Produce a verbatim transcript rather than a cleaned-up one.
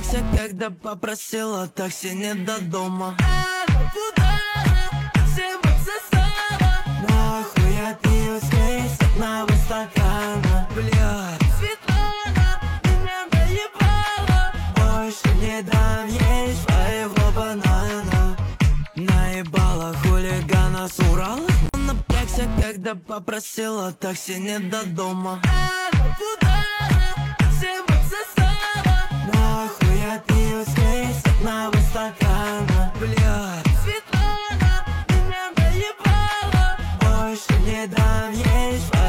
напрягся, когда попросила такси не до дома. Нахуй я пью здесь одного стакана. Блядь, Светлана, меня наебала. Больше не дам ей своего банана. Наебала хулигана с Урала. Напрягся, когда попросила такси не до дома. Нахуй я пью здесь одного стакана. Блядь, Светлана, меня наебала. Больше не дам ей.